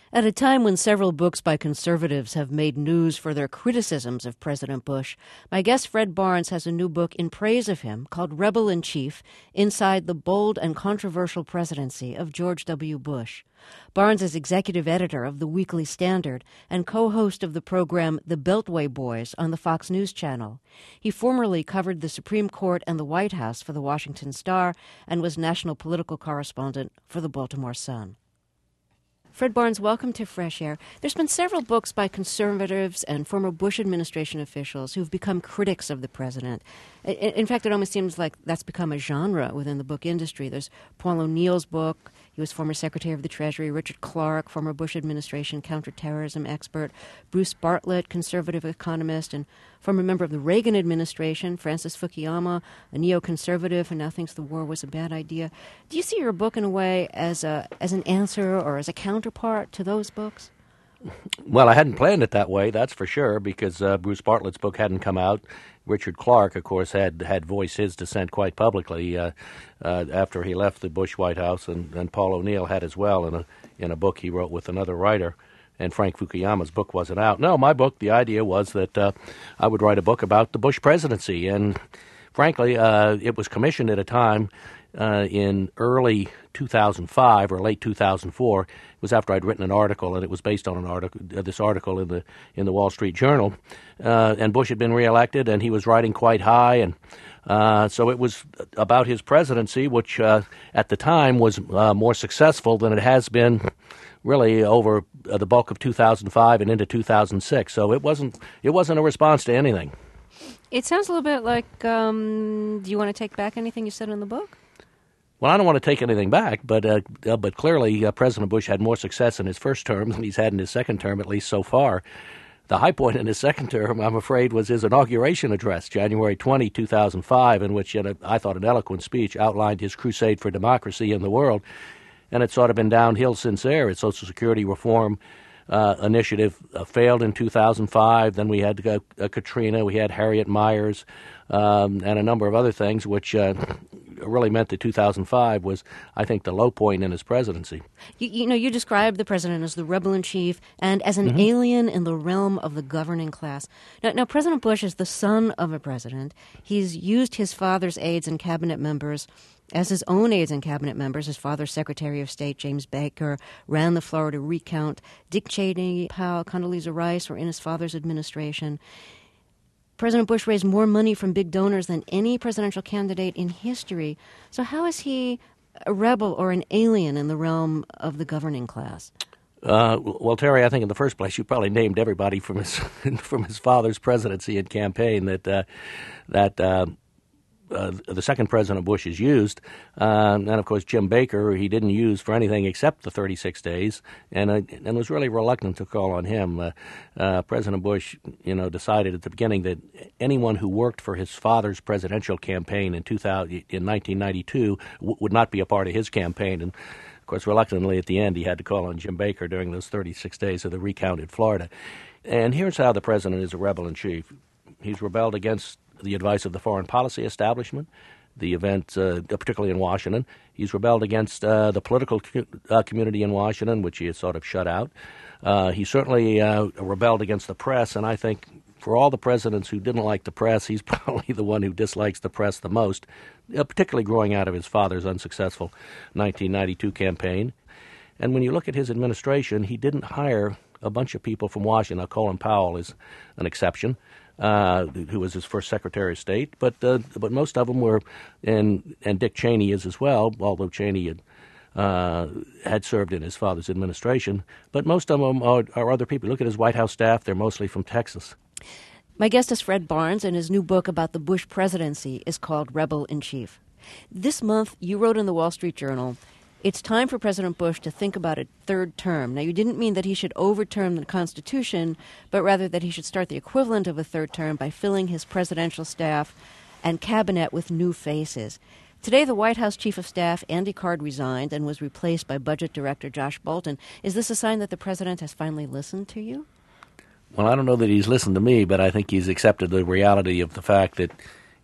At a time when several books by conservatives have made news for their criticisms of President Bush, my guest Fred Barnes has a new book in praise of him called Rebel in Chief, Inside the Bold and Controversial Presidency of George W. Bush. Barnes is executive editor of The Weekly Standard and co-host of the program The Beltway Boys on the Fox News Channel. He formerly covered the Supreme Court and the White House for the Washington Star and was national political correspondent for the Baltimore Sun. Fred Barnes, welcome to Fresh Air. There's been several books by conservatives and former Bush administration officials who've become critics of the president. In fact, it almost seems like that's become a genre within the book industry. There's Paul O'Neill's book. He was former Secretary of the Treasury. Richard Clarke, former Bush administration counterterrorism expert. Bruce Bartlett, conservative economist and former member of the Reagan administration. Francis Fukuyama, a neoconservative who now thinks the war was a bad idea. Do you see your book in a way as an answer or as a counterpart to those books? Well, I hadn't planned it that way, that's for sure, because Bruce Bartlett's book hadn't come out. Richard Clarke, of course, had voiced his dissent quite publicly after he left the Bush White House, and Paul O'Neill had as well in a book he wrote with another writer. And Frank Fukuyama's book wasn't out. No, my book, the idea was that I would write a book about the Bush presidency, and frankly, it was commissioned at a time in early 2005 or late 2004. It was after I'd written an article, and it was based on this article in the Wall Street Journal. And Bush had been reelected, and he was riding quite high, and so it was about his presidency, which at the time was more successful than it has been really over the bulk of 2005 and into 2006. So it wasn't a response to anything. It sounds a little bit like, do you want to take back anything you said in the book? Well, I don't want to take anything back, but clearly President Bush had more success in his first term than he's had in his second term, at least so far. The high point in his second term, I'm afraid, was his inauguration address, January 20, 2005, in which I thought an eloquent speech outlined his crusade for democracy in the world. And it's sort of been downhill since there. His Social Security reform initiative failed in 2005. Then we had Katrina, we had Harriet Miers, and a number of other things, which really meant that 2005 was, I think, the low point in his presidency. You described the president as the rebel in chief and as an alien in the realm of the governing class. Now, President Bush is the son of a president. He's used his father's aides and cabinet members as his own aides and cabinet members. His father's Secretary of State, James Baker, ran the Florida recount. Dick Cheney, Powell, Condoleezza Rice were in his father's administration. President Bush raised more money from big donors than any presidential candidate in history. So how is he a rebel or an alien in the realm of the governing class? Well, Terry, I think in the first place you probably named everybody from his father's presidency and campaign that the second President Bush has used. And, of course, Jim Baker, he didn't use for anything except the 36 days and was really reluctant to call on him. President Bush, decided at the beginning that anyone who worked for his father's presidential campaign in 1992 would not be a part of his campaign. And, of course, reluctantly at the end, he had to call on Jim Baker during those 36 days of the recount in Florida. And here's how the president is a rebel in chief. He's rebelled against the advice of the foreign policy establishment, the event, particularly in Washington. He's rebelled against the political community in Washington, which he has sort of shut out. He certainly rebelled against the press, and I think for all the presidents who didn't like the press, he's probably the one who dislikes the press the most, particularly growing out of his father's unsuccessful 1992 campaign. And when you look at his administration, he didn't hire a bunch of people from Washington. Now, Colin Powell is an exception, who was his first Secretary of State, but most of them were, and Dick Cheney is as well, although Cheney had served in his father's administration. But most of them are other people. Look at his White House staff; they're mostly from Texas. My guest is Fred Barnes, and his new book about the Bush presidency is called Rebel in Chief. This month, you wrote in the Wall Street Journal, it's time for President Bush to think about a third term. Now, you didn't mean that he should overturn the Constitution, but rather that he should start the equivalent of a third term by filling his presidential staff and cabinet with new faces. Today, the White House Chief of Staff, Andy Card, resigned and was replaced by Budget Director Josh Bolten. Is this a sign that the president has finally listened to you? Well, I don't know that he's listened to me, but I think he's accepted the reality of the fact that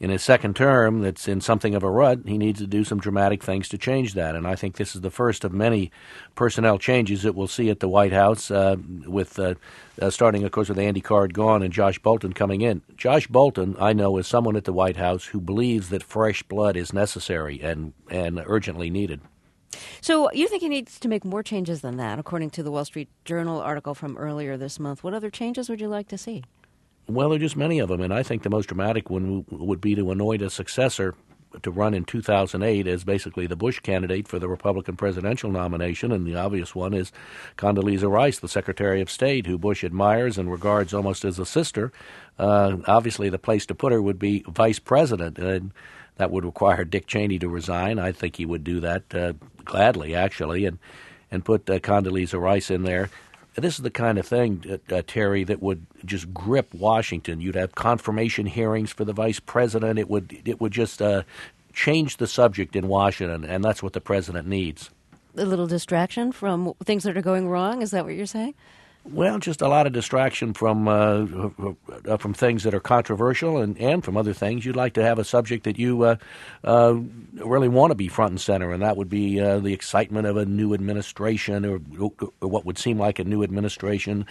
in his second term that's in something of a rut, he needs to do some dramatic things to change that. And I think this is the first of many personnel changes that we'll see at the White House, with starting, of course, with Andy Card gone and Josh Bolten coming in. Josh Bolten, I know, is someone at the White House who believes that fresh blood is necessary and urgently needed. So you think he needs to make more changes than that, according to the Wall Street Journal article from earlier this month. What other changes would you like to see? Well, there are just many of them, and I think the most dramatic one would be to anoint a successor to run in 2008 as basically the Bush candidate for the Republican presidential nomination, and the obvious one is Condoleezza Rice, the Secretary of State, who Bush admires and regards almost as a sister. Obviously, the place to put her would be vice president, and that would require Dick Cheney to resign. I think he would do that gladly, actually, and put Condoleezza Rice in there. This is the kind of thing, Terry, that would just grip Washington. You'd have confirmation hearings for the vice president. It would just change the subject in Washington, and that's what the president needs. A little distraction from things that are going wrong? Is that what you're saying? Well, just a lot of distraction from things that are controversial and from other things. You'd like to have a subject that you really want to be front and center, and that would be the excitement of a new administration or what would seem like a new administration,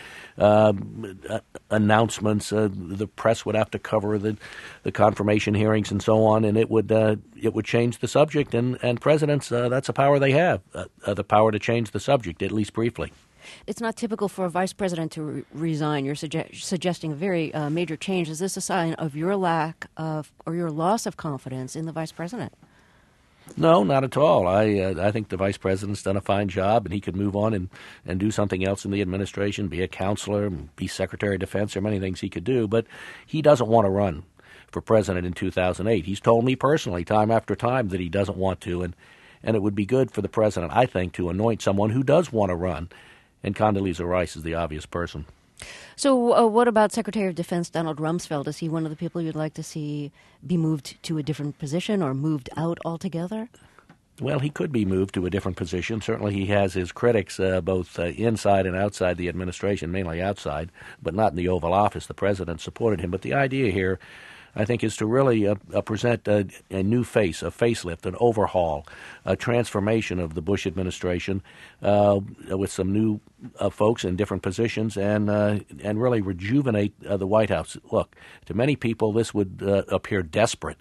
announcements. The press would have to cover the confirmation hearings and so on, and it would change the subject. And presidents, that's a power they have, the power to change the subject, at least briefly. It's not typical for a vice president to resign. You're suggesting a very major change. Is this a sign of your lack of or your loss of confidence in the vice president? No, not at all. I think the vice president's done a fine job, and he could move on and do something else in the administration, be a counselor, be Secretary of Defense. There are many things he could do, but he doesn't want to run for president in 2008. He's told me personally time after time that he doesn't want to, and it would be good for the president, I think, to anoint someone who does want to run. And Condoleezza Rice is the obvious person. So what about Secretary of Defense Donald Rumsfeld? Is he one of the people you'd like to see be moved to a different position or moved out altogether? Well, he could be moved to a different position. Certainly he has his critics both inside and outside the administration, mainly outside, but not in the Oval Office. The president supported him. But the idea here, I think, is to really present a new face, a facelift, an overhaul, a transformation of the Bush administration with some new folks in different positions and really rejuvenate the White House. Look, to many people, this would appear desperate.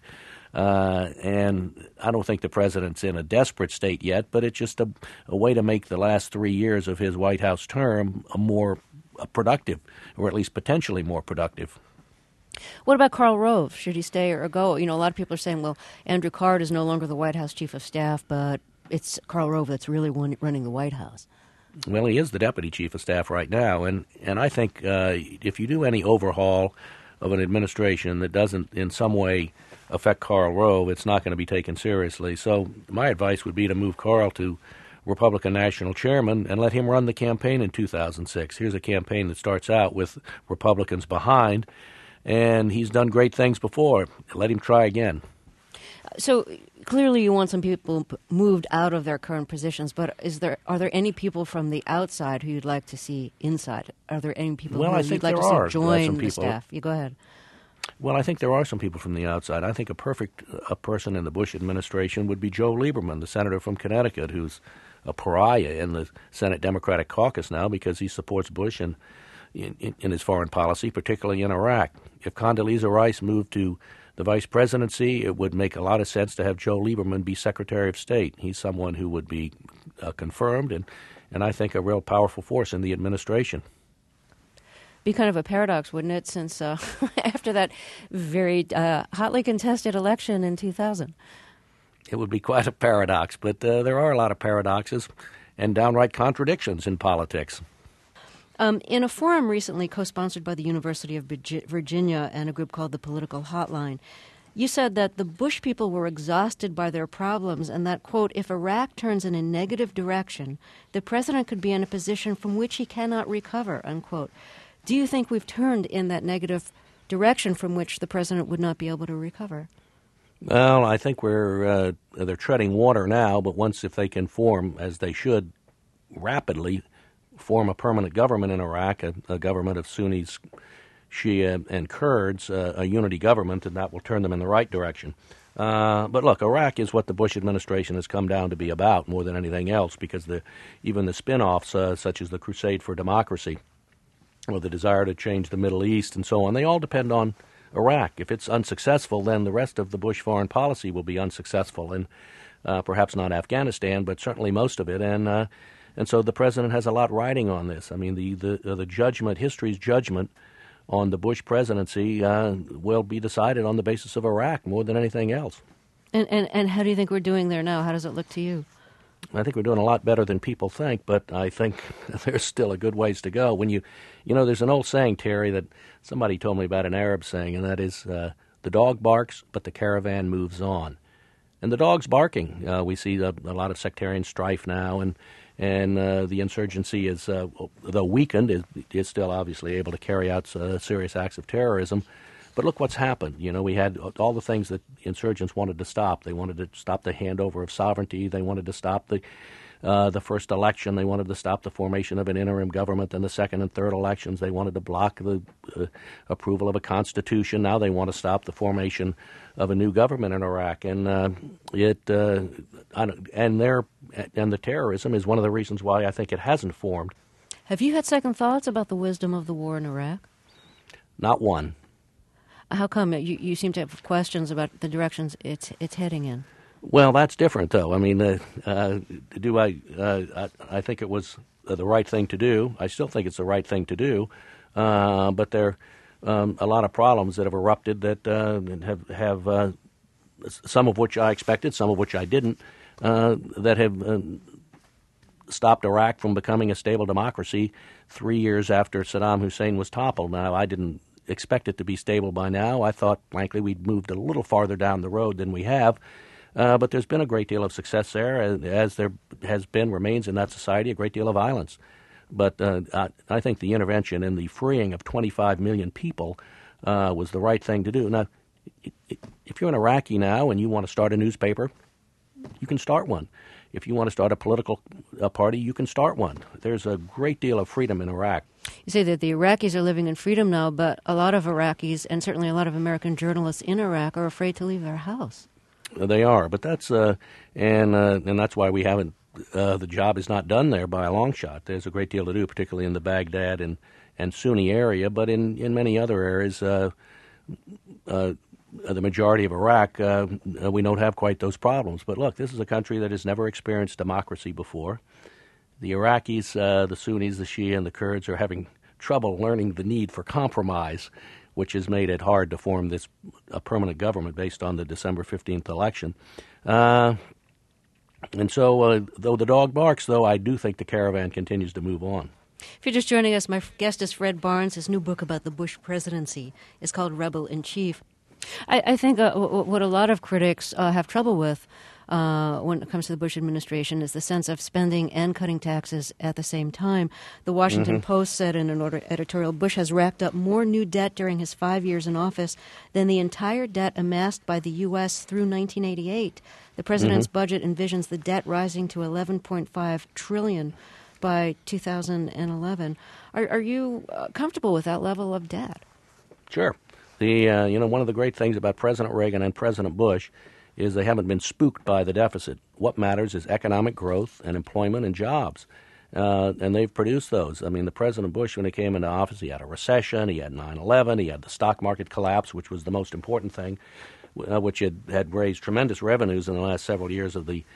And I don't think the president's in a desperate state yet, but it's just a way to make the last 3 years of his White House term more productive, or at least potentially more productive. What about Karl Rove? Should he stay or go? You know, a lot of people are saying, well, Andrew Card is no longer the White House chief of staff, but it's Karl Rove that's really running the White House. Well, he is the deputy chief of staff right now, and I think if you do any overhaul of an administration that doesn't in some way affect Karl Rove, it's not going to be taken seriously. So my advice would be to move Karl to Republican national chairman and let him run the campaign in 2006. Here's a campaign that starts out with Republicans behind, and he's done great things before. Let him try again. So clearly you want some people moved out of their current positions, but are there any people from the outside who you'd like to see inside? Are there any people who you'd like to see join the staff? You go ahead. Well, I think there are some people from the outside. I think a person in the Bush administration would be Joe Lieberman, the senator from Connecticut, who's a pariah in the Senate Democratic caucus now because he supports Bush in his foreign policy, particularly in Iraq. If Condoleezza Rice moved to the vice presidency, it would make a lot of sense to have Joe Lieberman be Secretary of State. He's someone who would be confirmed and I think a real powerful force in the administration. Be kind of a paradox, wouldn't it, since after that very hotly contested election in 2000? It would be quite a paradox, but there are a lot of paradoxes and downright contradictions in politics. In a forum recently co-sponsored by the University of Virginia and a group called the Political Hotline, you said that the Bush people were exhausted by their problems and that, quote, if Iraq turns in a negative direction, the president could be in a position from which he cannot recover, unquote. Do you think we've turned in that negative direction from which the president would not be able to recover? Well, I think they're treading water now, but if they can form, as they should, rapidly form a permanent government in Iraq, a government of Sunnis Shia and Kurds a unity government, and that will turn them in the right direction. But look, Iraq is what the Bush administration has come down to be about more than anything else, because even the spin-offs, such as the Crusade for Democracy, or the desire to change the Middle East and so on, they all depend on Iraq. If it's unsuccessful, then the rest of the Bush foreign policy will be unsuccessful, and perhaps not Afghanistan, but certainly most of it. And so the president has a lot riding on this. I mean, the judgment, history's judgment on the Bush presidency will be decided on the basis of Iraq more than anything else. And how do you think we're doing there now? How does it look to you? I think we're doing a lot better than people think, but I think there's still a good ways to go. When there's an old saying, Terry, that somebody told me about, an Arab saying, and that is, the dog barks, but the caravan moves on. And the dog's barking. We see a lot of sectarian strife now, and the insurgency is, though weakened, is still obviously able to carry out serious acts of terrorism. But look what's happened. We had all the things that insurgents wanted to stop. They wanted to stop the handover of sovereignty. They wanted to stop the first election. They wanted to stop the formation of an interim government. And the second and third elections, they wanted to block the approval of a constitution. Now they want to stop the formation of a new government in Iraq. And the terrorism is one of the reasons why I think it hasn't formed. Have you had second thoughts about the wisdom of the war in Iraq? Not one. How come? You seem to have questions about the directions it's heading in. Well, that's different, though. I mean, I think it was the right thing to do. I still think it's the right thing to do, but there are a lot of problems that have erupted that have some of which I expected, some of which I didn't, that have stopped Iraq from becoming a stable democracy 3 years after Saddam Hussein was toppled. Now, I didn't expect it to be stable by now. I thought, frankly, we'd moved a little farther down the road than we have. But there's been a great deal of success there, as there remains in that society, a great deal of violence. But I think the intervention and the freeing of 25 million people was the right thing to do. Now, if you're an Iraqi now and you want to start a newspaper, you can start one. If you want to start a political party, you can start one. There's a great deal of freedom in Iraq. You say that the Iraqis are living in freedom now, but a lot of Iraqis, and certainly a lot of American journalists in Iraq, are afraid to leave their house. They are, but that's and that's why we haven't. The job is not done there by a long shot. There's a great deal to do, particularly in the Baghdad and Sunni area, but in many other areas, the majority of Iraq, we don't have quite those problems. But look, this is a country that has never experienced democracy before. The Iraqis, the Sunnis, the Shia, and the Kurds are having trouble learning the need for compromise, which has made it hard to form a permanent government based on the December 15th election. And so, though the dog barks, though, I do think the caravan continues to move on. If you're just joining us, my guest is Fred Barnes. His new book about the Bush presidency is called Rebel in Chief. I think what a lot of critics have trouble with when it comes to the Bush administration is the sense of spending and cutting taxes at the same time. The Washington Post said in an editorial, Bush has racked up more new debt during his 5 years in office than the entire debt amassed by the U.S. through 1988. The president's budget envisions the debt rising to $11.5 trillion by 2011. Are you comfortable with that level of debt? Sure. One of the great things about President Reagan and President Bush is they haven't been spooked by the deficit. What matters is economic growth and employment and jobs, and they've produced those. I mean, the President Bush, when he came into office, he had a recession, he had 9/11, he had the stock market collapse, which was the most important thing, which had raised tremendous revenues in the last several years of the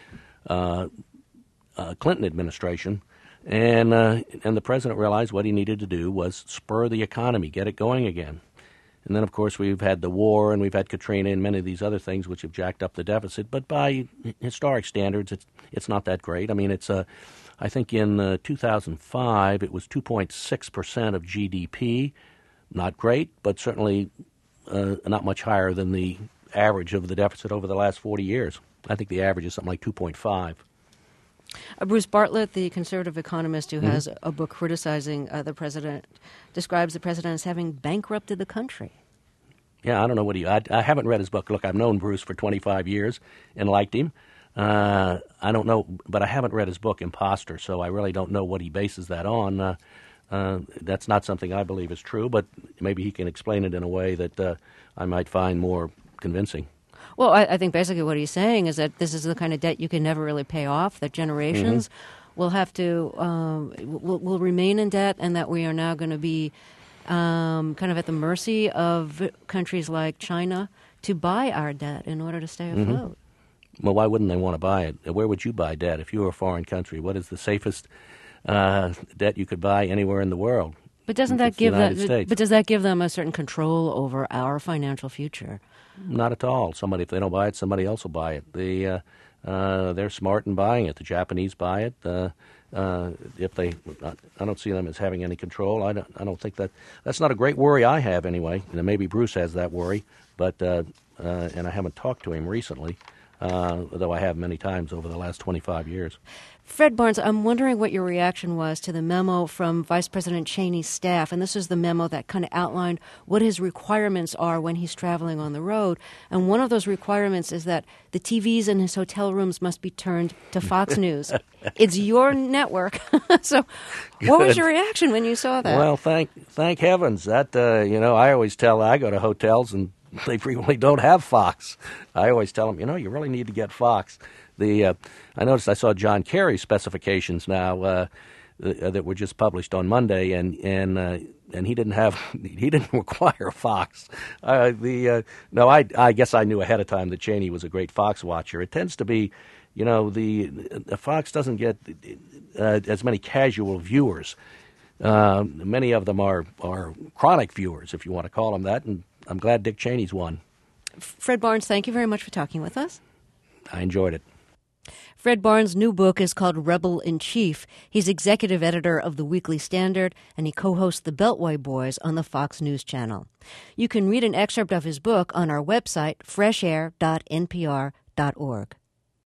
Clinton administration. And the president realized what he needed to do was spur the economy, get it going again. And then, of course, we've had the war and we've had Katrina and many of these other things which have jacked up the deficit. But by historic standards, it's not that great. I mean, I think in 2005 it was 2.6% of GDP. Not great, but certainly not much higher than the average of the deficit over the last 40 years. I think the average is something like 2.5. Bruce Bartlett, the conservative economist who has a book criticizing the president, describes the president as having bankrupted the country. Yeah, I don't know what I haven't read his book. Look, I've known Bruce for 25 years and liked him. I don't know, but I haven't read his book, Imposter, so I really don't know what he bases that on. That's not something I believe is true, but maybe he can explain it in a way that I might find more convincing. Well, I think basically what he's saying is that this is the kind of debt you can never really pay off, that generations will have to, will remain in debt, and that we are now going to be kind of at the mercy of countries like China to buy our debt in order to stay afloat. Well, why wouldn't they want to buy it? Where would you buy debt if you were a foreign country? What is the safest debt you could buy anywhere in the world? But doesn't that give them? But does that give them a certain control over our financial future? Not at all. If they don't buy it, somebody else will buy it. They're smart in buying it. The Japanese buy it. If they, I don't see them as having any control. I don't think that's not a great worry I have anyway. Maybe Bruce has that worry, but and I haven't talked to him recently, though I have many times over the last 25 years. Fred Barnes, I'm wondering what your reaction was to the memo from Vice President Cheney's staff, and this is the memo that kind of outlined what his requirements are when he's traveling on the road. And one of those requirements is that the TVs in his hotel rooms must be turned to Fox News. It's your network. So what was your reaction when you saw that? Well, thank heavens. That, I always tell, I go to hotels and they frequently don't have Fox. I always tell them, you really need to get Fox. I noticed I saw John Kerry's specifications now that were just published on Monday, and he didn't require Fox. No, I guess I knew ahead of time that Cheney was a great Fox watcher. It tends to be, the Fox doesn't get as many casual viewers. Many of them are chronic viewers, if you want to call them that, and I'm glad Dick Cheney's one. Fred Barnes, thank you very much for talking with us. I enjoyed it. Fred Barnes' new book is called Rebel in Chief. He's executive editor of the Weekly Standard, and he co-hosts the Beltway Boys on the Fox News Channel. You can read an excerpt of his book on our website, freshair.npr.org.